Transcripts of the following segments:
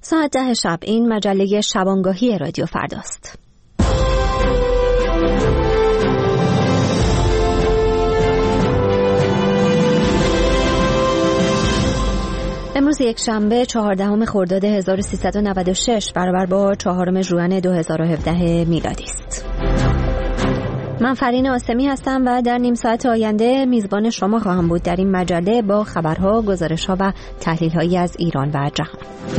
ساعت 10 شب این مجله شبانگاهی رادیو فرداست. امروز یک شنبه 14 خرداد 1396 برابر با 4 ژوئن 2017 میلادی است. من فرین آسمی هستم و در نیم ساعت آینده میزبان شما خواهم بود در این مجله با خبرها، گزارش‌ها و تحلیل‌هایی از ایران و جهان.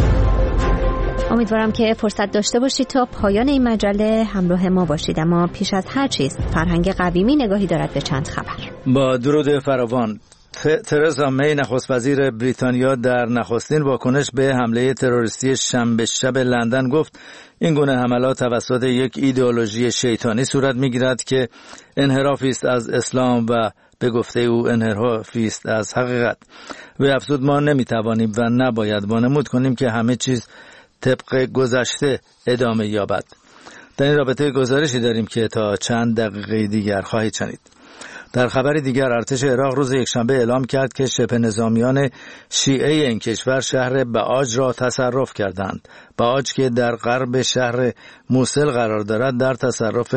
امیدوارم که فرصت داشته باشید تا پایان این مجله همراه ما باشید، اما پیش از هر چیز فرهنگ قویمی نگاهی دارد به چند خبر. با درود فراوان، ترزا می نخست وزیر بریتانیا در نخستین واکنش به حمله تروریستی شنبه شب لندن گفت این گونه حملات توسط یک ایدئولوژی شیطانی صورت می‌گیرد که انحرافی است از اسلام و به گفته او انحرافی است از حقیقت. و افزود ما نمی‌توانیم و نباید وانمود کنیم که همه چیز طبق گذشته ادامه یابد. در این رابطه گزارشی داریم که تا چند دقیقه دیگر خواهید شنید. در خبر دیگر، ارتش عراق روز یکشنبه اعلام کرد که شبه نظامیان شیعه این کشور شهر بعاج را تصرف کردند. بعاج که در غرب شهر موصل قرار دارد در تصرف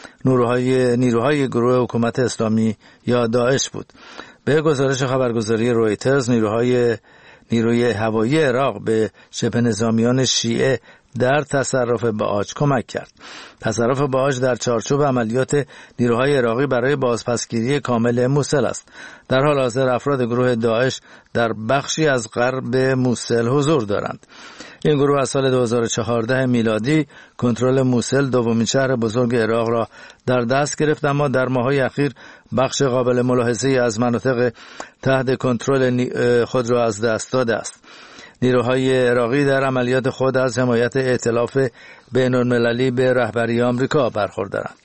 نیروهای گروه حکومت اسلامی یا داعش بود. به گزارش خبرگزاری رویترز، نیروی هوایی عراق به شبه نظامیان شیعه در تصرف بعاج کمک کرد. تصرف بعاج در چارچوب عملیات نیروهای عراقی برای بازپسگیری کامل موصل است. در حال حاضر افراد گروه داعش در بخشی از غرب موصل حضور دارند. این گروه از سال 2014 میلادی کنترل موصل، دومین شهر بزرگ عراق، را در دست گرفت، اما در ماه‌های اخیر بخش قابل ملاحظه‌ای از مناطق تحت کنترل خود را از دست داده است. نیروهای عراقی در عملیات خود از حمایت ائتلاف بین‌المللی به رهبری آمریکا برخوردارند.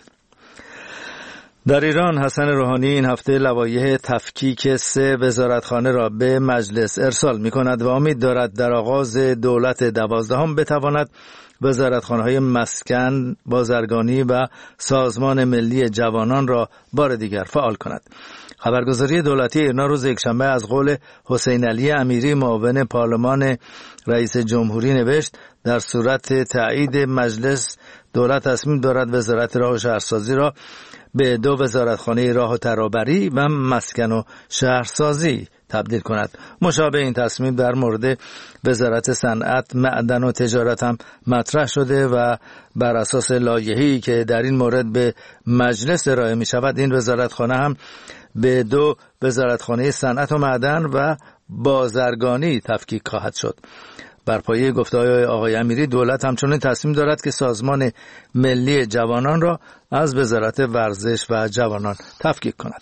در ایران، حسن روحانی این هفته لوایح تفکیک 3 وزارتخانه را به مجلس ارسال می‌کند و امید دارد در آغاز دولت 12 بتواند وزارتخانه‌های مسکن، بازرگانی و سازمان ملی جوانان را بار دیگر فعال کند. خبرگزاری دولتی ایران روز یکشنبه از قول حسین علی امیری، معاون پارلمان رئیس جمهوری، نوشت در صورت تایید مجلس دولت تصمیم دارد وزارت راه و شهرسازی را به 2 وزارتخانه راه و ترابری و مسکن و شهرسازی تبدیل کند. مشابه این تصمیم در مورد وزارت صنعت، معدن و تجارت هم مطرح شده و بر اساس لایحه‌ای که در این مورد به مجلس ارائه می شود، این وزارتخانه هم به 2 وزارتخانه صنعت و معدن و بازرگانی تفکیک خواهد شد. بر پایه گفته‌های آقای امیری، دولت همچنین تصمیم دارد که سازمان ملی جوانان را از وزارت ورزش و جوانان تفکیک کند.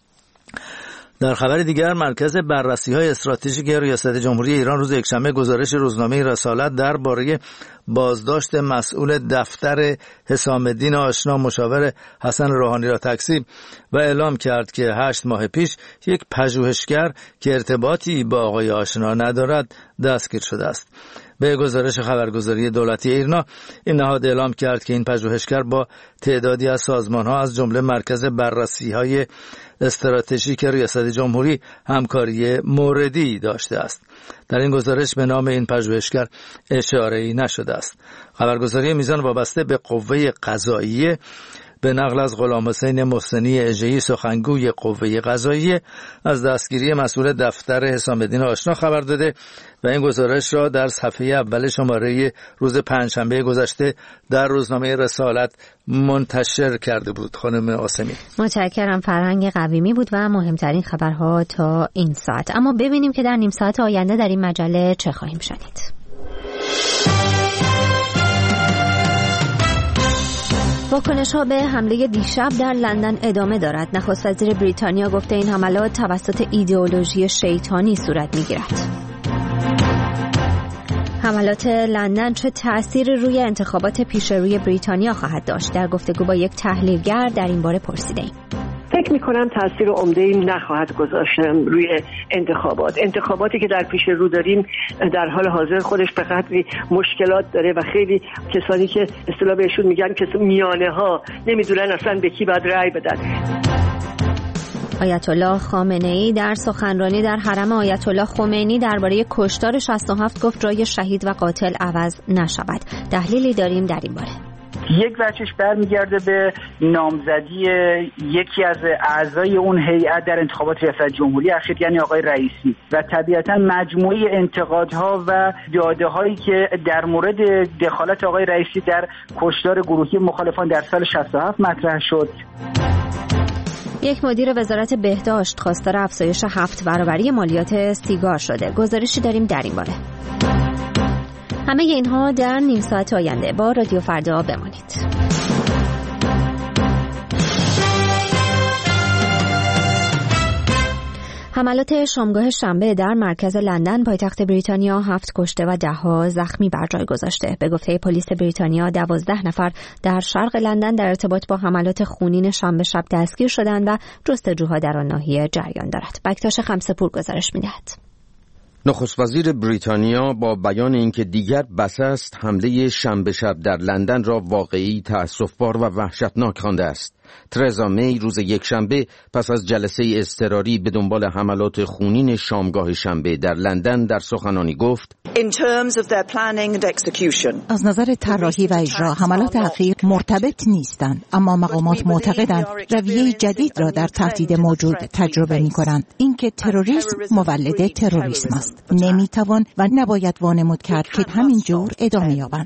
در خبر دیگر، مرکز بررسی‌های استراتژیک ریاست جمهوری ایران روز یکشنبه گزارش روزنامه رسالت درباره بازداشت مسئول دفتر حسام الدین آشنا مشاور حسن روحانی را تکذیب و اعلام کرد که 8 ماه پیش یک پژوهشگر که ارتباطی با آقای آشنا ندارد دستگیر شده است. به گزارش خبرگزاری دولتی ایرنا، این نهاد اعلام کرد که این پژوهشگر با تعدادی از سازمان‌ها از جمله مرکز بررسی‌های استراتژیک ریاست جمهوری همکاری موردی داشته است. در این گزارش به نام این پژوهشگر اشاره‌ای نشده است. خبرگزاری میزان وابسته به قوه قضاییه به نقل از غلام حسین محسنی اژه‌ای، سخنگوی قوه قضاییه، از دستگیری مسئول دفتر حسام الدین آشنا خبر داده و این گزارش را در صفحه اول شماره روز پنجشنبه گذشته در روزنامه رسالت منتشر کرده بود. خانم آسمی، متشکرم. فرهنگ قویمی بود و مهمترین خبرها تا این ساعت. اما ببینیم که در نیم ساعت آینده در این مجله چه خواهیم شنید. واکنش‌ها به حمله دیشب در لندن ادامه دارد. نخست وزیر بریتانیا گفته این حملات توسط ایدئولوژی شیطانی صورت می‌گیرد. حملات لندن چه تأثیری روی انتخابات پیشروی بریتانیا خواهد داشت؟ در گفتگو با یک تحلیلگر در این باره پرسیده‌ایم. فکر میکنم تاثیر عمده‌ای نخواهد گذاشت روی انتخاباتی که در پیش رو داریم در حال حاضر خودش به قدری مشکلات داره و خیلی کسانی که اصطلاح بهشون میگن که میانه ها نمیدونن اصلا به کی باید رأی بدن. آیت الله خامنه‌ای در سخنرانی در حرم آیت الله خمینی درباره کشتار 67 گفت جای شهید و قاتل عوض نشود. تحلیلی داریم در این باره. یک وجهش برمیگرده به نامزدی یکی از اعضای اون هیئت در انتخابات ریاست جمهوری اخیر، یعنی آقای رئیسی، و طبیعتا مجموعه انتقادها و داده‌هایی که در مورد دخالت آقای رئیسی در کشتار گروهی مخالفان در سال 67 مطرح شد. یک مدیر وزارت بهداشت خواستار افزایش 7 برابری مالیات سیگار شده. گزارشی داریم در این باره. همه اینها در نیم ساعت آینده. با رادیو فردا بمانید. حملات شامگاه شنبه در مرکز لندن پایتخت بریتانیا 7 کشته و 10 زخمی بر جای گذاشته. به گفته پلیس بریتانیا 12 نفر در شرق لندن در ارتباط با حملات خونین شنبه شب دستگیر شدند و جستجوها در آن ناحیه جریان دارد. بکتاش خمسه‌پور گزارش می‌دهد. نخست وزیر بریتانیا با بیان اینکه دیگر بس است حمله شنبه شب در لندن را واقعی تأسف‌بار و وحشتناک خوانده است. ترزا می روز یکشنبه پس از جلسه اضطراری به دنبال حملات خونین شامگاه شنبه در لندن در سخنانی گفت: از نظر طراحی و اجرا حملات اخیر مرتبط نیستند، اما مقامات معتقدند رویه جدید را در تهدید موجود تجربه می‌کنند. اینکه تروریسم مولد تروریسم است. نمی‌توان و نباید وانمود کرد که همین جور ادامه یابند.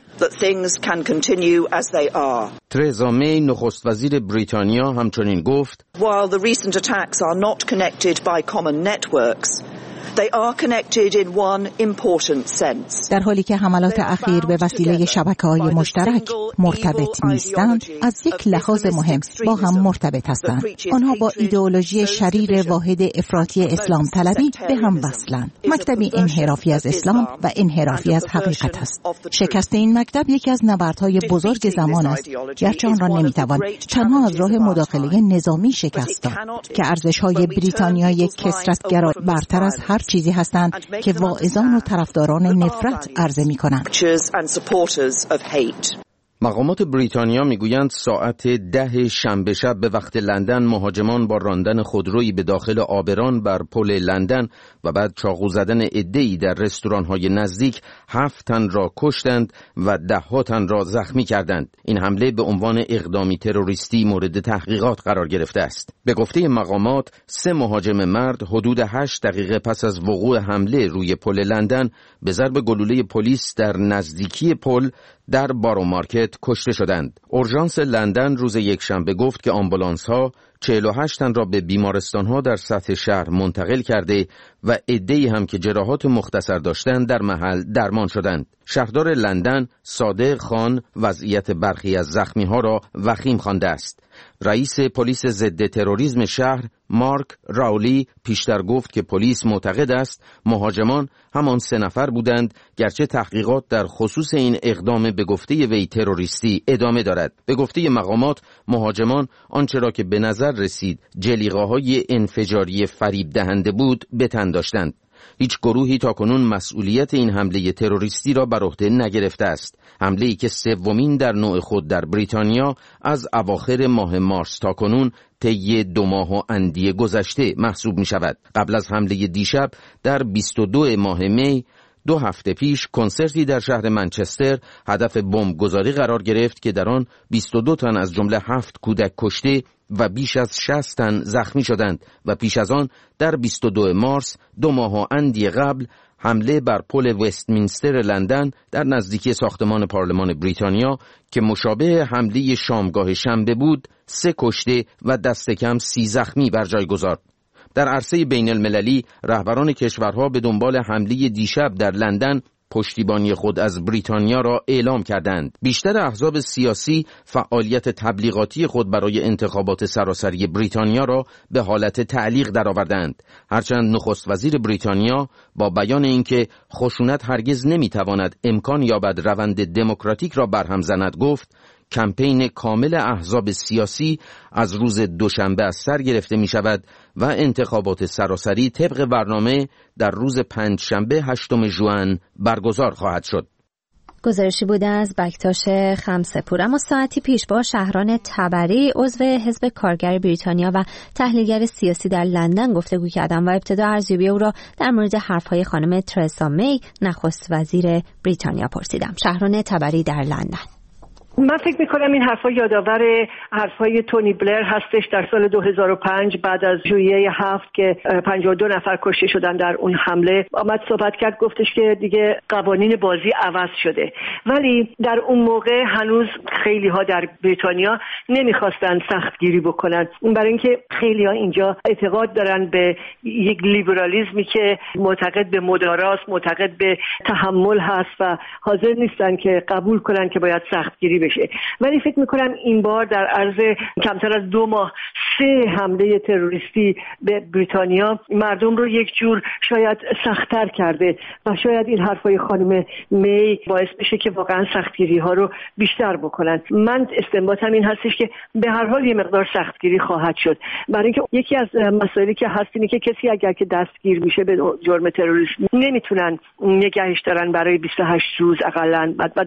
ترزا می نخست وزیر بریتانیا همچنین گفت: While the recent attacks are not connected by common networks, they are connected in one important sense. در حالی که حملات اخیر به وسیله شبکه‌های مشترک مرتبط نیستند، از یک لحاظ مهم با هم مرتبط هستند. آنها با ایدئولوژی شریر واحد افراطی اسلام طلبی به هم وصلند. مکتبی انحرافی از اسلام و انحرافی از حقیقت است. شکست این مکتب یکی از نبردهای بزرگ زمان است، گرچه آن را نمیتوان تنها از راه مداخله نظامی شکست داد که ارزش‌های بریتانیای کثرت‌گرا برتر از هر چیزی هستند که واعظان و طرفداران نفرت عرضه می‌کنند. مقامات بریتانیا میگویند ساعت 10 شنبه شب به وقت لندن مهاجمان با راندن خودرویی به داخل آبران بر پل لندن و بعد چاقو زدن عده‌ای در رستوران‌های نزدیک 7 تن را کشتند و 10 تن را زخمی کردند. این حمله به عنوان اقدامی تروریستی مورد تحقیقات قرار گرفته است. به گفته مقامات 3 مهاجم مرد حدود 8 دقیقه پس از وقوع حمله روی پل لندن به ضرب گلوله پلیس در نزدیکی پل در بارو مارکت کشته شدند. اورژانس لندن روز یکشنبه گفت که آمبولانس‌ها 48 تن را به بیمارستان‌ها در سطح شهر منتقل کرده و عده‌ای هم که جراحات مختصر داشتند در محل درمان شدند. شهردار لندن صادق خان وضعیت برخی از زخمی‌ها را وخیم خوانده است. رئیس پلیس ضد تروریسم شهر مارک راولی پیشتر گفت که پلیس معتقد است مهاجمان همان 3 نفر بودند، گرچه تحقیقات در خصوص این اقدام به گفته وی تروریستی ادامه دارد. به گفته مقامات مهاجمان آنچه را که به نظر رسید جلیقه‌های انفجاری فریب دهنده بود به تن داشتند. هیچ گروهی تاکنون مسئولیت این حمله تروریستی را بر عهده نگرفته است. حمله‌ای که 3مین در نوع خود در بریتانیا از اواخر ماه مارس تاکنون طی 2 ماه و اندی گذشته محسوب می شود. قبل از حمله دیشب در 22 ماه می 2 هفته پیش کنسرتی در شهر منچستر هدف بمبگذاری قرار گرفت که در آن 22 تن از جمله 7 کودک کشته و بیش از 60 تن زخمی شدند و پیش از آن در 22 مارس 2 ماه و اندی قبل حمله بر پل وستمینستر لندن در نزدیکی ساختمان پارلمان بریتانیا که مشابه حمله شامگاه شنبه بود 3 کشته و دست کم 30 زخمی بر جای گذارد. در عرصه بین المللی رهبران کشورها به دنبال حمله دیشب در لندن پشتیبانی خود از بریتانیا را اعلام کردند. بیشتر احزاب سیاسی فعالیت تبلیغاتی خود برای انتخابات سراسری بریتانیا را به حالت تعلیق درآوردند. هرچند نخست وزیر بریتانیا با بیان اینکه خشونت هرگز نمیتواند امکان یابد روند دموکراتیک را برهم زند گفت کمپین کامل احزاب سیاسی از روز دوشنبه از سر گرفته می شود و انتخابات سراسری طبق برنامه در روز پنجشنبه 8 ژوئن برگزار خواهد شد. گزارشی بوده از بکتاش خمسه‌پور. اما ساعتی پیش با شهران تبری عضو حزب کارگر بریتانیا و تحلیلگر سیاسی در لندن گفتگو کردم و ابتدا ارزیابی او را در مورد حرف‌های خانم ترزا می نخست وزیر بریتانیا پرسیدم. شهران تبری در لندن: من فکر میکنم این حرفا یادآور حرفای تونی بلر هستش در سال 2005 بعد از ژوئیه 7 که 52 نفر کشته شدن در اون حمله. آمد صحبت کرد، گفتش که دیگه قوانین بازی عوض شده، ولی در اون موقع هنوز خیلی ها در بریتانیا نمیخواستن سختگیری بکنن، برای اینکه خیلی ها اینجا اعتقاد دارن به یک لیبرالیسمی که معتقد به مداراست، معتقد به تحمل هست و حاضر نیستن که قبول کنن که باید سختگیری بشه. ولی فکر میکنم این بار در عرض کمتر از 2 ماه 3 حمله تروریستی به بریتانیا مردم رو یک جور شاید سخت‌تر کرده و شاید این حرفای خانم می باعث بشه که واقعا سختگیری ها رو بیشتر بکنن. من استنباطم این هستش که به هر حال یه مقدار سختگیری خواهد شد، برای اینکه یکی از مسائلی که هست اینه که کسی اگر که دستگیر میشه به جرم تروریسم نمیتونن نگهش دارن برای 28 روز اقلاً، بعد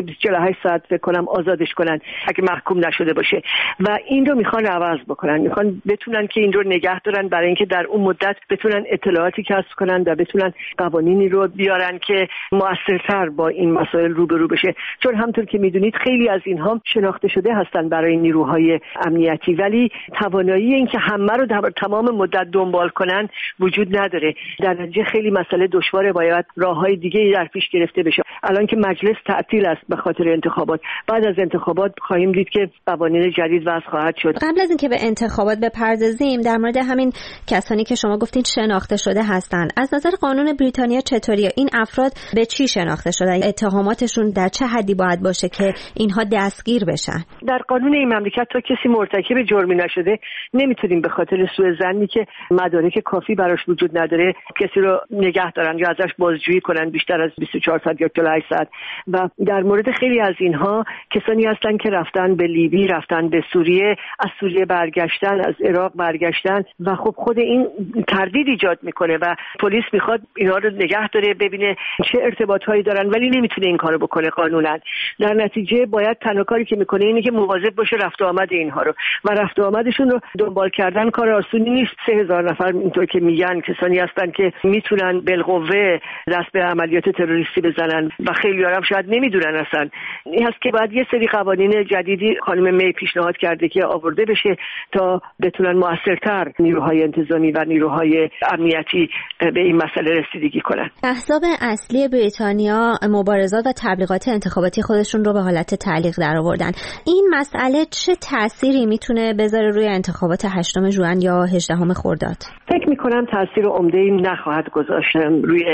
48 ساعت فکر کنم آزادش کنن اگه محکوم نشده باشه و این رو میخوان عوض بکنن، میخوان بتونن که این رو نگه دارن برای اینکه در اون مدت بتونن اطلاعاتی کسب کنن و بتونن قوانینی رو بیارن که مؤثرتر با این مسائل روبرو بشه. چون همونطور که میدونید خیلی از اینها شناخته شده هستن برای نیروهای امنیتی، ولی توانایی این که همه رو در تمام مدت دنبال کنن وجود نداره. در نتیجه خیلی مسئله دشواره، باید راههای دیگه‌ای در پیش گرفته بشه. الان که مجلس تعطیل است به خاطر انتخابات، بعد از انتخابات خواهیم دید که قوانین جدید وضع خواهد شد. قبل از اینکه به انتخابات بپردازیم در مورد همین کسانی که شما گفتین شناخته شده هستن، از نظر قانون بریتانیا چطوریه؟ این افراد به چی شناخته شده؟ اتهاماتشون در چه حدی باید باشه که اینها دستگیر بشن؟ در قانون این مملکت تا کسی مرتکب جرمی نشده نمیتونیم به خاطر سوء ظنی که مدارک کافی براش وجود نداره کسی رو نگه دارن یا ازش بازجویی کنن بیشتر از 24 ساعت یا 48 ساعت. و در مورد خیلی از اینها کسانی هستن که رفتن به لیبی، رفتن به سوریه، از سوریه برگشتن، از عراق برگشتن و خب خود این تردید ایجاد میکنه و پلیس میخواد اینا رو نگه داره ببینه چه ارتباطهایی دارن، ولی نمیتونه این کارو بکنه قانونا. در نتیجه باید تنها کاری که میکنه اینه که مواظب باشه رفت و آمد اینها رو و رفت و آمدشون رو دنبال کردن کار آسونی نیست. 3000 نفر اینطور که میگن کسانی هستن که میتونن بالقوه دست به عملیات تروریستی بزنن و خیلی هم شاید نمیدونن اصلا. این هست که باید یه سری قوانین جدیدی خانم می پیشنهاد کرده که آورده بشه تا بتونن موثرتر نیروهای انتظامی و نیروهای امنیتی به این مسئله رسیدگی کنن. احزاب اصلی بریتانیا مبارزات و تبلیغات انتخاباتی خودشون رو به حالت تعلیق درآوردن. این مسئله چه تأثیری میتونه بذاره روی انتخابات 8 ژوئن یا 18 خرداد؟ فکر میکنم تأثیر عمده‌ای نخواهد گذاشت روی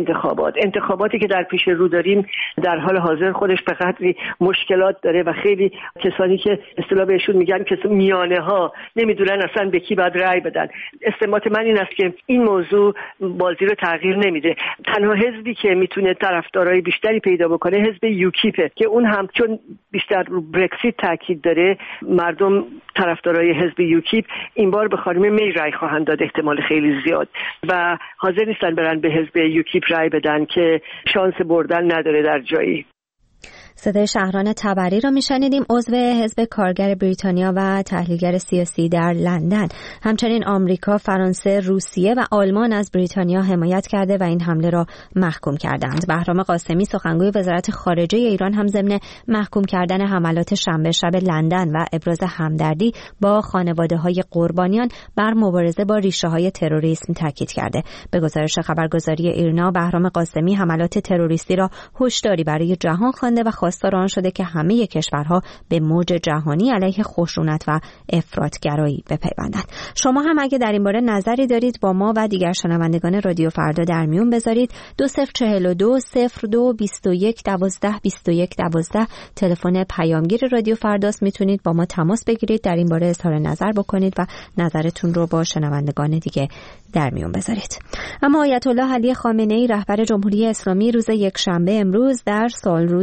انتخاباتی که در پیش رو داریم در حال حاضر خودش به قدری مشکلات داره و خیلی کسانی که اصطلاح بهشون میگن که میانه ها نمیدونن اصلا به کی باید رأی بدن. استنباط من این است که این موضوع بازی رو تغییر نمیده. تنها حزبی که میتونه طرفدارای بیشتری پیدا بکنه حزب یوکیپه که اون هم چون بیشتر رو برکسیت تاکید داره، مردم طرفدارای حزب یوکیپ این بار به خانم می رأی خواهند داد احتمال خیلی زیاد و حاضر نیستن برن به حزب یوکیپ رأی بدن که شانس بردن نداره در جایی. صدای شهران تبری را میشنیدیم، عضو حزب کارگر بریتانیا و تحلیلگر سیاسی در لندن. همچنین آمریکا، فرانسه، روسیه و آلمان از بریتانیا حمایت کرده و این حمله را محکوم کردند. بهرام قاسمی سخنگوی وزارت خارجه ایران هم ضمن محکوم کردن حملات شنبه شب لندن و ابراز همدردی با خانواده‌های قربانیان بر مبارزه با ریشه‌های تروریسم تاکید کرده. به گزارش خبرگزاری ایرنا، بهرام قاسمی حملات تروریستی را هشداری برای جهان خوانده و خواستار آن شده که همه کشورها به موج جهانی علیه خشونت و افراطگرایی بپیوندند. شما هم اگه در این باره نظری دارید با ما و دیگر شنوندگان رادیو فردا در میون بذارید. 2042 02 21 12 21 12 تلفن پیامگیر رادیو فرداست. میتونید با ما تماس بگیرید، در این باره اظهار نظر بکنید و نظرتون رو با شنوندگان دیگه در میون بذارید. اما آیت الله علی خامنه‌ای رهبر جمهوری اسلامی روز یکشنبه امروز در سالروز در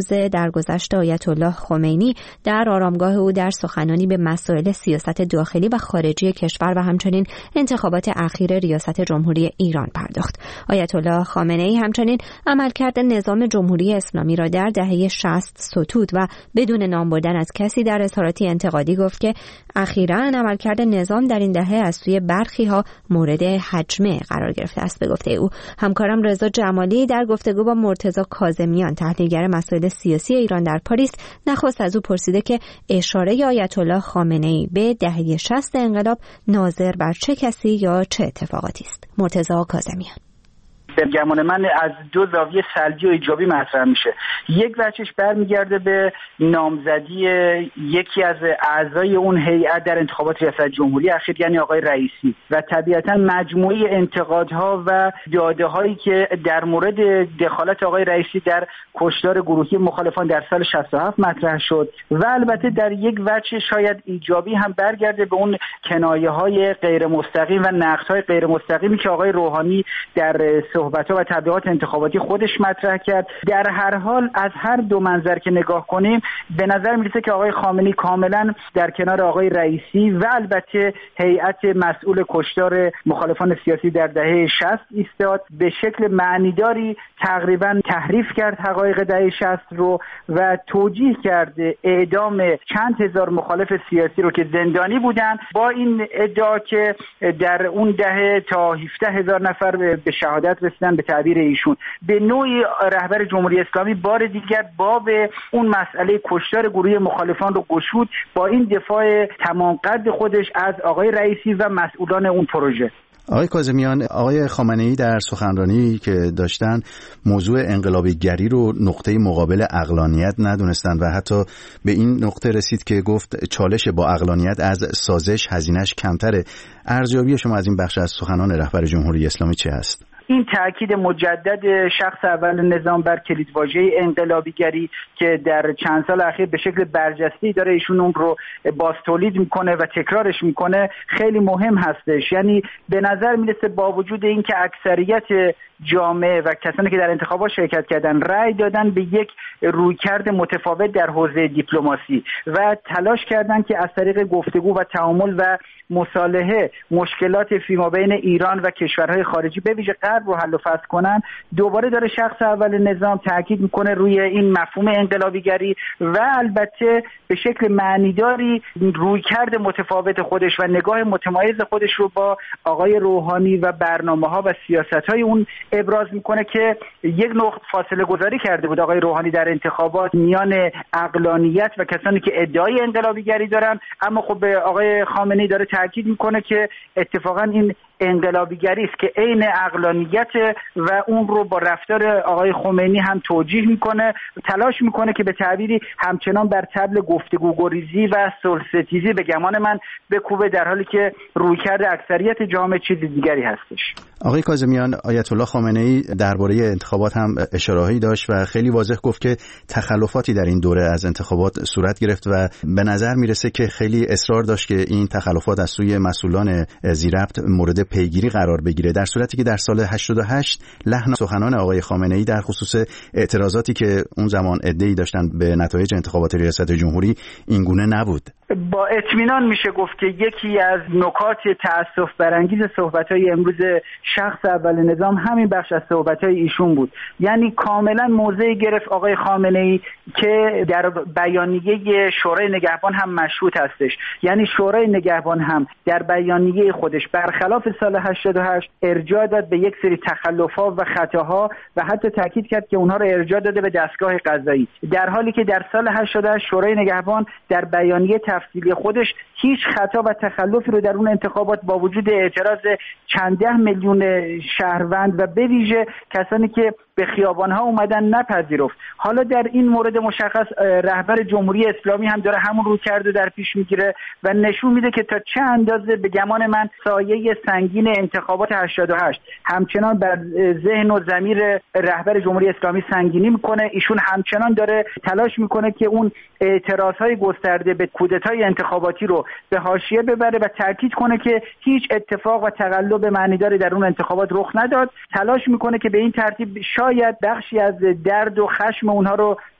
درگذشت آیت الله خمینی در آرامگاه او در سخنانی به مسائل سیاست داخلی و خارجی کشور و همچنین انتخابات اخیر ریاست جمهوری ایران پرداخت. آیت الله خامنه‌ای همچنین عملکرد نظام جمهوری اسلامی را در دهه 60 ستود و بدون نام بردن از کسی در اظهاراتی انتقادی گفت که اخیراً عملکرد نظام در این دهه از سوی برخی‌ها مورد هجمه قرار گرفته است. به گفته او همکارم رضا جمالی در گفتگو با مرتضی کاظمیان تحلیلگر مسائل سیاسی ایران در پاریس نخست از او پرسیده که اشاره آیت الله خامنه‌ای به دهه 60 انقلاب ناظر بر چه کسی یا چه اتفاقاتی است. مرتضی کاظمیان: به گمان من از دو زاویه سلبی و ایجابی مطرح میشه. یک وجهش برمیگرده به نامزدی یکی از اعضای اون هیئت در انتخابات ریاست جمهوری اخیر، یعنی آقای رئیسی، و طبیعتا مجموعه انتقادها و داده‌هایی که در مورد دخالت آقای رئیسی در کشتار گروهی مخالفان در سال 67 مطرح شد و البته در یک وجه شاید ایجابی هم برگرده به اون کنایه‌های غیر مستقیم و نقدهای غیر مستقیمی که آقای روحانی در صحبت‌ها و تبلیغات انتخاباتی خودش مطرح کرد. در هر حال از هر دو منظر که نگاه کنیم به نظر میرسه که آقای خامنه‌ای کاملا در کنار آقای رئیسی و البته هیئت مسئول کشتار مخالفان سیاسی در دهه 60 ایستاد. به شکل معنیداری تقریبا تحریف کرد حقایق دهه 60 رو و توجیه کرد اعدام چند هزار مخالف سیاسی رو که زندانی بودن، با این ادعا که در اون دهه تا 17,000 نفر به شهادت رسیدن. به تعبیر ایشون به نوعی رهبر جمهوری اسلامی بار دیگر باب اون مسئله کشتار گروه مخالفان رو گشود با این دفاع تمام قد خودش از آقای رئیسی و مسئولان اون پروژه. آقای کاظمیان، آقای خامنه‌ای در سخنرانی که داشتن موضوع انقلابیگری رو نقطه مقابل عقلانیت ندونستند و حتی به این نقطه رسید که گفت چالش با عقلانیت از سازش هزینه‌اش کمتره. ارزیابی شما از این بخش از سخنان رهبر جمهوری اسلامی چه است؟ این تأکید مجدد شخص اول نظام بر کلیدواژه انقلابیگری که در چند سال اخیر به شکل برجسته‌ای داره ایشون اون رو باز تولید میکنه و تکرارش میکنه خیلی مهم هستش. یعنی به نظر میرسه با وجود اینکه اکثریت جامعه و کسانی که در انتخابات شرکت کردن رأی دادن به یک رویکرد متفاوت در حوزه دیپلماسی و تلاش کردن که از طریق گفتگو و تعامل و مصالحه مشکلات فیمابین ایران و کشورهای خارجی به ویژه غرب رو حل و فصل کنن. دوباره داره شخص اول نظام تاکید میکنه روی این مفهوم انقلابیگری و البته به شکل معنیداری رویکرد متفاوت خودش و نگاه متمایز خودش رو با آقای روحانی و برنامه‌ها و سیاست‌های اون ابراز میکنه که یک نقطه فاصله گذاری کرده بود آقای روحانی در انتخابات میان عقلانیت و کسانی که ادعای انقلابیگری دارن، اما خب به آقای خامنه‌ای داره تاکید میکنه که اتفاقا این انقلابیگری است که عین عقلانیت و اون رو با رفتار آقای خمینی هم توجیه میکنه، تلاش میکنه که به تعبیری همچنان بر طبل گفتگو گریزی و صلح‌ستیزی به گمان من بکوبه، در حالی که رویکرد اکثریت جامعه چیز دیگری هستش. آقای کاظمیان، آیت الله خامنه‌ای درباره انتخابات هم اشاره‌ای داشت و خیلی واضح گفت که تخلفاتی در این دوره از انتخابات صورت گرفت و به نظر میرسه که خیلی اصرار داشت که این تخلفات از سوی مسئولان ذی‌ربط مورد پیگیری قرار بگیره، در صورتی که در سال 88 لحن سخنان آقای خامنه‌ای در خصوص اعتراضاتی که اون زمان عده‌ای داشتن به نتایج انتخابات ریاست جمهوری اینگونه نبود. با اطمینان میشه گفت که یکی از نکات تأسف برانگیز صحبت‌های امروز شخص اول نظام همین بخش از صحبت‌های ایشون بود. یعنی کاملا موضعی گرفت آقای خامنه‌ای که در بیانیه شورای نگهبان هم مشروط هستش. یعنی شورای نگهبان هم در بیانیه خودش برخلاف سال 88 ارجاع داد به یک سری تخلفات و خطاها و حتی تاکید کرد که اونها رو ارجاع داده به دستگاه قضایی، در حالی که در سال 88 شورای نگهبان در بیانیه تفصیلی خودش هیچ خطا و تخلفی رو در اون انتخابات با وجود اعتراض چند ده میلیون شهروند و به ویژه کسانی که به خیابان‌ها اومدن نپذیرفت. حالا در این مورد مشخص رهبر جمهوری اسلامی هم داره همون رو کرده در پیش میگیره و نشون میده که تا چه اندازه به گمان من سایه سنگین انتخابات 88 همچنان بر ذهن و ضمیر رهبر جمهوری اسلامی سنگینی میکنه. ایشون همچنان داره تلاش میکنه که اون اعتراضهای گسترده به کودتای انتخاباتی رو به حاشیه ببره و تاکید کنه که هیچ اتفاق و تقلب معنیداری در اون انتخابات رخ نداد. تلاش میکنه که به این ترتیب شاید بخشی از درد و خشم اونها رو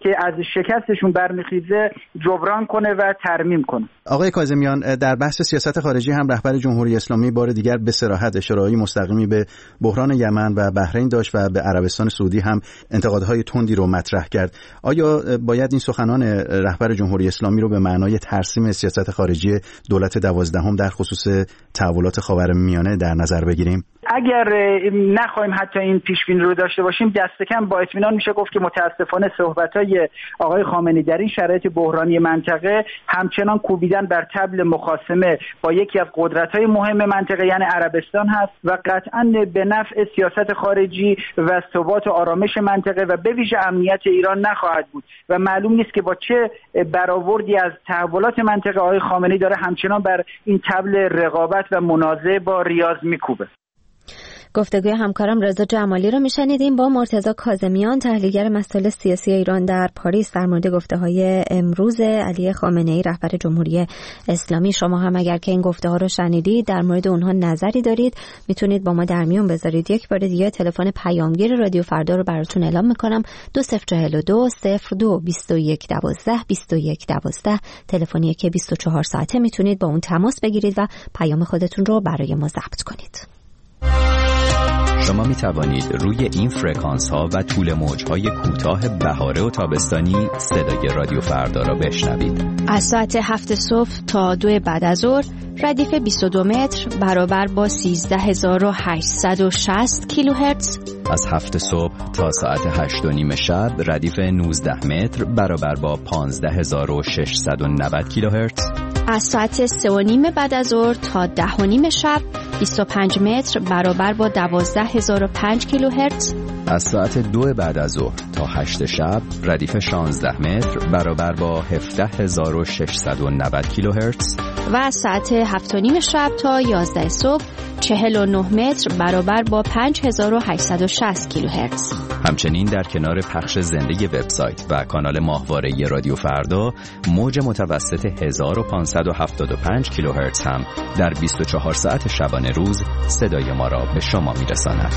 که از شکستشون برمیخیزه جبران کنه و ترمیم کنه. آقای کاظمیان، در بحث سیاست خارجی هم رهبر جمهوری اسلامی بار دیگر به صراحت اشاره‌های مستقیمی به بحران یمن و بحرین داشت و به عربستان سعودی هم انتقادهای تندی رو مطرح کرد. آیا باید این سخنان رهبر جمهوری اسلامی رو به معنای ترسیم سیاست خارجی دولت 12 در خصوص تحولات خاورمیانه در نظر بگیریم؟ اگر نخواهیم حتی این پیش‌بینی رو داشته باشیم، دست کم با اطمینان میشه گفت که متاسفانه صحبت‌های آقای خامنه‌ای در این شرایط بحرانی منطقه همچنان کوبیدن بر طبل مخاصمه با یکی از قدرت‌های مهم منطقه یعنی عربستان هست و قطعاً به نفع سیاست خارجی و ثبات و آرامش منطقه و به ویژه امنیت ایران نخواهد بود و معلوم نیست که با چه برآوردی از تحولات منطقه آقای خامنه‌ای داره همچنان بر این طبل رقابت و منازعه با ریاض میکوبه. گفتگوی همکارم رضا جمالی رو میشنیدیم با مرتضی کاظمیان، تحلیلگر مسائل سیاسی ایران در پاریس، در مورد گفته‌های امروز علی خامنه‌ای رهبر جمهوری اسلامی. شما هم اگر که این گفته‌ها رو شنیدید، در مورد اونها نظری دارید، میتونید با ما در میون بذارید. یک بار دیگه تلفن پیامگیر رادیو فردا رو براتون اعلام میکنم: 2042 02 21 12 21 12. تلفنی که 24 ساعته میتونید با اون تماس بگیرید و پیام خودتون رو برای ما ضبط کنید. شما می توانید روی این فرکانس ها و طول موج های کوتاه بهاره و تابستانی صدای رادیو فردا را بشنوید. از ساعت 7 صبح تا 2 بعد از ظهر ردیف 22 متر برابر با 13860 کیلوهرتز. از 7 صبح تا ساعت 8:30 شب ردیف 19 متر برابر با 15690 کیلوهرتز. از ساعت 3:30 بعد از ظهر تا 10:30 شب 25 متر برابر با 12005 کیلوهرتز. از ساعت 2 بعد از ظهر تا 8 شب ردیف 16 متر برابر با 17690 کیلوهرتز. و از ساعت 7:30 شب تا 11 صبح 49 متر برابر با 5860 کیلوهرتز. همچنین در کنار پخش زنده وبسایت و کانال ماهواره رادیو فردا، موج متوسط 1575 کیلوهرتز هم در 24 ساعت شبانه روز صدای ما را به شما میرساند.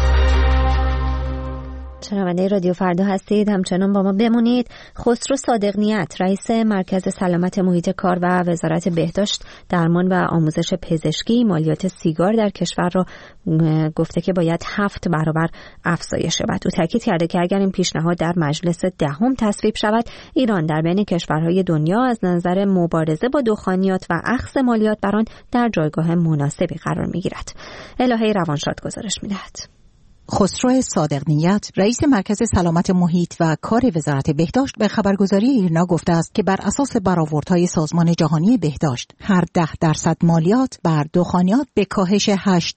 شنونده رادیو فردا هستید، همچنان با ما بمونید. خسرو صادق نیت، رئیس مرکز سلامت محیط کار و وزارت بهداشت، درمان و آموزش پزشکی مالیات سیگار در کشور را گفته که باید 7 برابر افزایش یابد. او تاکید کرده که اگر این پیشنهاد در مجلس دهم تصویب شود، ایران در بین کشورهای دنیا از نظر مبارزه با دخانیات و اخذ مالیات بر آن در جایگاه مناسبی قرار می‌گیرد. الهه روانشاد گزارش می‌دهد. خسرو صادق نیت، رئیس مرکز سلامت محیط و کار وزارت بهداشت، به خبرگزاری ایرنا گفته است که بر اساس برآوردهای سازمان جهانی بهداشت، هر 10% مالیات بر دخانیات به کاهش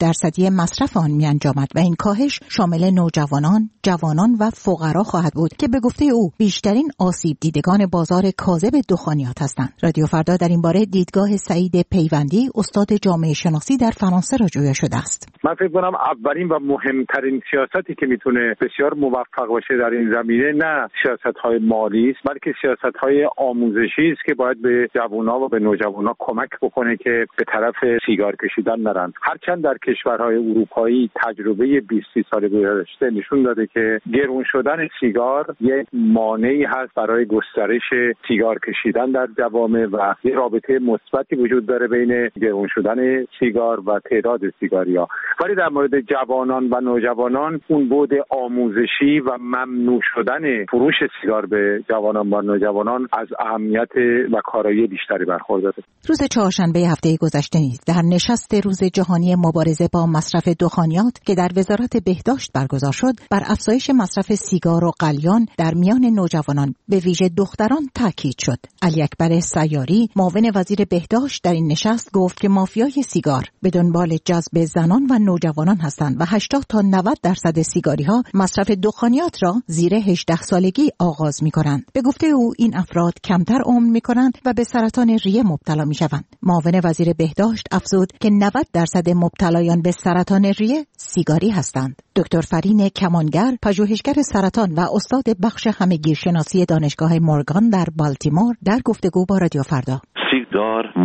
8% مصرف آن می‌انجامد و این کاهش شامل نوجوانان، جوانان و فقرا خواهد بود که به گفته او بیشترین آسیب دیدگان بازار کاذب دخانیات هستند. رادیو فردا در این باره دیدگاه سعید پیوندی، استاد جامعه شناسی در فرانسه را جویا شده است. من فکر کنم اولین و مهمترین سیاستی که میتونه بسیار موفق باشه در این زمینه نه سیاست‌های مالی است، بلکه سیاست‌های آموزشی است که باید به جوان‌ها و به نوجوان‌ها کمک بکنه که به طرف سیگار کشیدن نرن. هرچند در کشورهای اروپایی تجربه 20 سال گذشته نشون داده که گرون شدن سیگار یک مانعی هست برای گسترش سیگار کشیدن در جوامع و یک رابطه مثبتی وجود داره بین گرون شدن سیگار و تعداد سیگاریا. ولی در مورد جوانان و نوجوانان اون بعد آموزشی و ممنوع شدن فروش سیگار به جوانان و نوجوانان از اهمیت و کارایی بیشتری برخورداره. روز چهارشنبه هفته گذشته نیز در نشست روز جهانی مبارزه با مصرف دخانیات که در وزارت بهداشت برگزار شد، بر افزایش مصرف سیگار و قلیان در میان نوجوانان به ویژه دختران تاکید شد. علی اکبر سیاری، معاون وزیر بهداشت، در این نشست گفت که مافیای سیگار به دنبال جذب زنان و نوجوانان هستند و 80 تا 90% سیگاری‌ها مصرف دخانیات را زیر 18 سالگی آغاز می‌کنند. به گفته او این افراد کمتر عمر می‌کنند و به سرطان ریه مبتلا می‌شوند. معاون وزیر بهداشت افزود که 90% مبتلایان به سرطان ریه سیگاری هستند. دکتر فرین کمانگر، پژوهشگر سرطان و استاد بخش همگیرشناسی دانشگاه مورگان در بالتیمور، در گفتگو با رادیو فردا سیگار مهم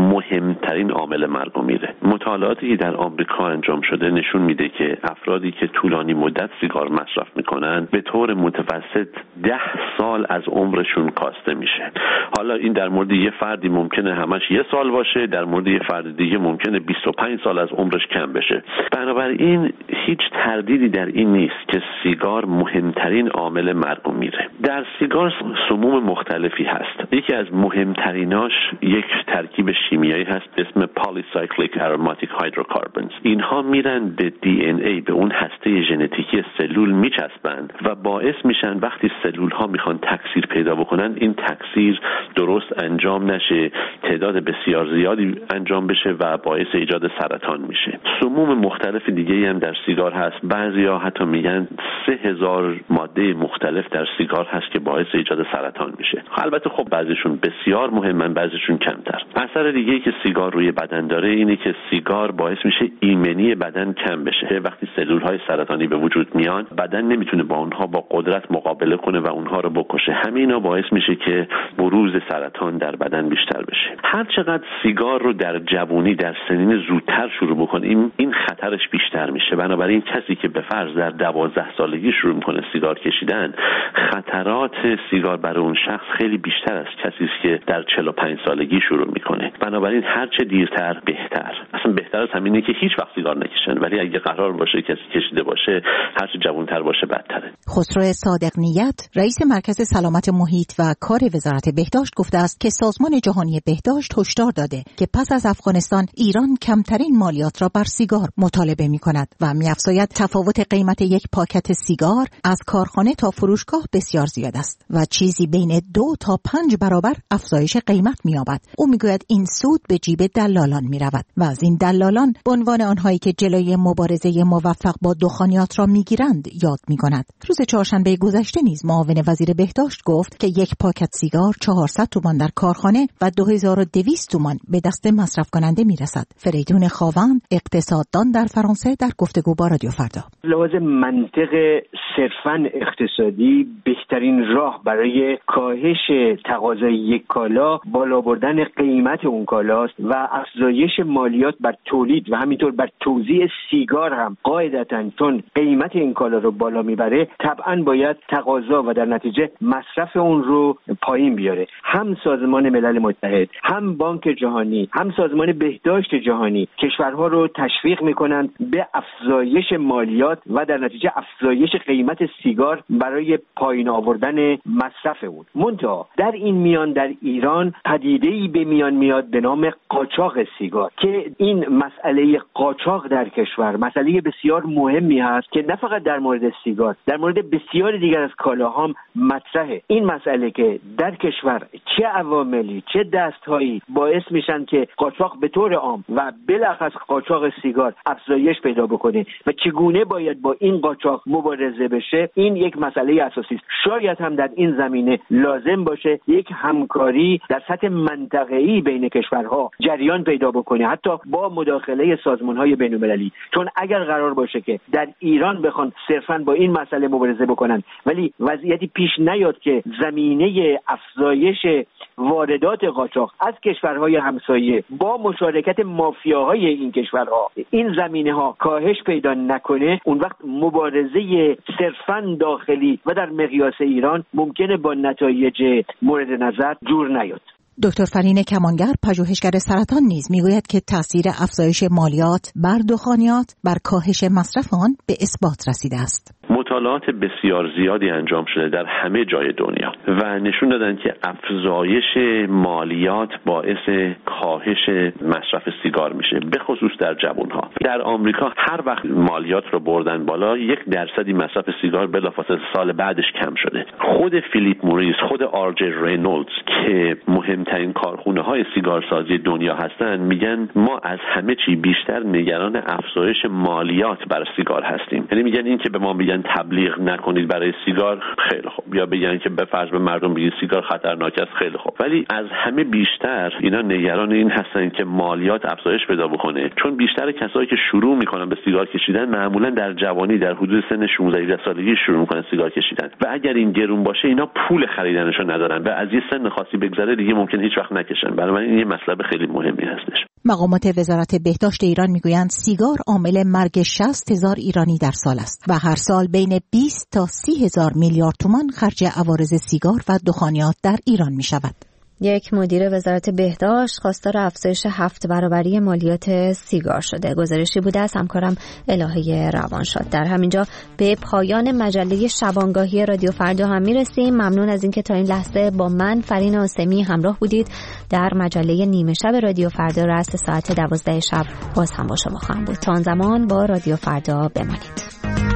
مهمترین عامل مرگ و میره. مطالعاتی که در آمریکا انجام شده نشون میده که افرادی که طولانی مدت سیگار مصرف میکنن به طور متوسط 10 سال از عمرشون کاسته میشه. حالا این در مورد یه فردی ممکنه همش 1 سال باشه، در مورد یه فرد دیگه ممکنه 25 سال از عمرش کم بشه. بنابراین هیچ تردیدی در این نیست که سیگار مهمترین عامل مرگ و میره. در سیگار سموم مختلفی هست. یکی از مهمتریناش یک ترکیب شیمیایی هست به اسم polycyclic aromatic hydrocarbons. اینها میرن به DNA، به اون هسته ژنتیکی سلول میچسبند و باعث میشن وقتی سلول ها میخوان تکثیر پیدا بکنن این تکثیر درست انجام نشه، تعداد بسیار زیادی انجام بشه و باعث ایجاد سرطان میشه. سموم مختلف دیگه هم در سیگار هست. بعضیا حتی میگن 3000 ماده مختلف در سیگار هست که باعث ایجاد سرطان میشه. البته خب بعضیشون بسیار مهمن، بعضیشون کمتر. اثر دیگه‌ای که سیگار روی بدن داره اینه که سیگار باعث میشه ایمنی بدن کم بشه. وقتی سلول‌های سرطانی به وجود میان بدن نمیتونه با اونها با قدرت مقابله کنه و اونها رو بکشه. همینا باعث میشه که بروز سرطان در بدن بیشتر بشه. هر چقدر سیگار رو در جوانی در سنین زودتر شروع بکنیم این خطرش بیشتر میشه. بنابراین کسی که به فرض در 12 سالگی شروع میکنه سیگار کشیدن، خطرات سیگار برای اون شخص خیلی بیشتر از کسی است که در 45 سالگی شروع میکنه. بنابراین هر چه دیرتر بهتر. اصلا بهتر از همینه که هیچ وقت سیگار نکشن، ولی اگه قرار باشه کسی کشیده باشه هر چه جوانتر باشه بدتره. خسرو صادق نیت رئیس مرکز سلامت محیط و کار وزارت بهداشت گفته است که سازمان جهانی بهداشت هشدار داده که پس از افغانستان ایران کمترین مالیات را بر سیگار مطالبه می‌کند و می‌افزاید تفاوت قیمت یک پاکت سیگار از کارخانه تا فروشگاه بسیار زیاد است و چیزی بین 2 تا 5 برابر افزایش قیمت می‌یابد. او می‌گوید این سود به جیب دلالان می‌رود و از این دلالان به عنوان آنهایی که جلوی مبارزه موفق با دخانیات را می‌گیرند یاد می‌کند. روز چهارشنبه گذشته نیز معاون وزیر بهداشت گفت که یک پاکت سیگار 400 تومان در کارخانه و 2200 تومان به دست مصرف کننده می‌رسد. فریدون خاوند اقتصاددان در فرانسه در گفتگو با رادیو فردا. لحاظ منطق صرفاً اقتصادی بهترین راه برای کاهش تقاضای یک کالا بالا بردن قیمت اون کالاست و افزایش مالیات بر تولید و همینطور بر توزیع سیگار هم قاعدتاً چون قیمت این کالا رو بالا میبره طبعاً باید تقاضا و در نتیجه مصرف اون رو پایین بیاره. هم سازمان ملل متحد، هم بانک جهانی، هم سازمان بهداشت جهانی کشورها رو تشویق میکنند به افزایش مالیات و در نتیجه افزایش قیمت سیگار برای پایین آوردن مصرف اون. منتها در این میان در ایران پدیده‌ای به میان میاد به نام قاچاق سیگار که این مسئله قاچاق در کشور مسئله بسیار مهمی هست که نه فقط در مورد سیگار، در مورد بسیار دیگر از کالاها هم مطرحه. این مسئله که در کشور چه عواملی چه دستهایی باعث میشن که قاچاق به طور عام و بالاخص قاچاق سیگار افزایش پیدا بکنه و چگونه باید با این قاچاق مبارزه بشه، این یک مسئله اساسی است. شاید هم در این زمینه لازم باشه یک همکاری در سطح منطقه‌ای بین کشورها جریان پیدا بکنه، حتی با مداخله سازمان‌های بین‌المللی. چون اگر قرار باشه که در ایران بخوان صرفاً با این مسئله مبارزه بکنن ولی وضعیتی پیش نیاد که زمینه افزایش واردات قاچاق از کشورهای همسایه با مشارکت مافیاهای این کشورها این زمینه‌ها کاهش پیدا نکنه، اون وقت مبارزه صرفاً داخلی و در مقیاس ایران ممکنه با نتایج مورد نظر جور نیاد. دکتر فرین کمانگر پژوهشگر سرطان نیز میگوید که تاثیر افزایش مالیات بر دخانیات بر کاهش مصرف آن به اثبات رسیده است. مطالعات بسیار زیادی انجام شده در همه جای دنیا و نشون دادن که افزایش مالیات باعث کاهش مصرف سیگار میشه، به خصوص در جوانها. در آمریکا هر وقت مالیات رو بردن بالا 1% مصرف سیگار بلافاصله سال بعدش کم شده. خود فیلیپ موریس، خود آر-جی رینولدز که مهمترین کارخونه های سیگارسازی دنیا هستن میگن ما از همه چی بیشتر نگران افزایش مالیات بر سیگار هستیم. یعنی میگن این که به ما میگن تبلیغ نکنید برای سیگار خیلی خوب، یا بگن که به فرض به مردم بگید سیگار خطرناک است خیلی خوب، ولی از همه بیشتر اینا نگران این هستن که مالیات افزایش پیدا بکنه، چون بیشتر کسایی که شروع میکنن به سیگار کشیدن معمولا در جوانی در حدود سن 16 سالگی شروع میکنن سیگار کشیدن و اگر این گرون باشه اینا پول خریدنشو ندارن و از یه سن خاصی بگذره دیگه ممکن هیچ وقت نکشن. بنابراین این یه مسئله خیلی مهمی هستش. مقامات وزارت بهداشت ایران میگویند سیگار عامل مرگ 60,000 ایرانی در سال است و هر سال بین 20 تا 30,000 میلیارد تومان خرج عوارض سیگار و دخانیات در ایران می شود. یک مدیر وزارت بهداشت خواستار افزایش 7 برابری مالیات سیگار شده. گزارشی بوده از همکارم الهه روانشاد. در همینجا به پایان مجله شبانگاهی رادیو فردا هم میرسیم. ممنون از اینکه تا این لحظه با من فرین آسمی همراه بودید. در مجله نیمه شب رادیو فردا رأس ساعت 12 شب باز هم با شما خواهم بود. تا آن زمان با رادیو فردا بمانید.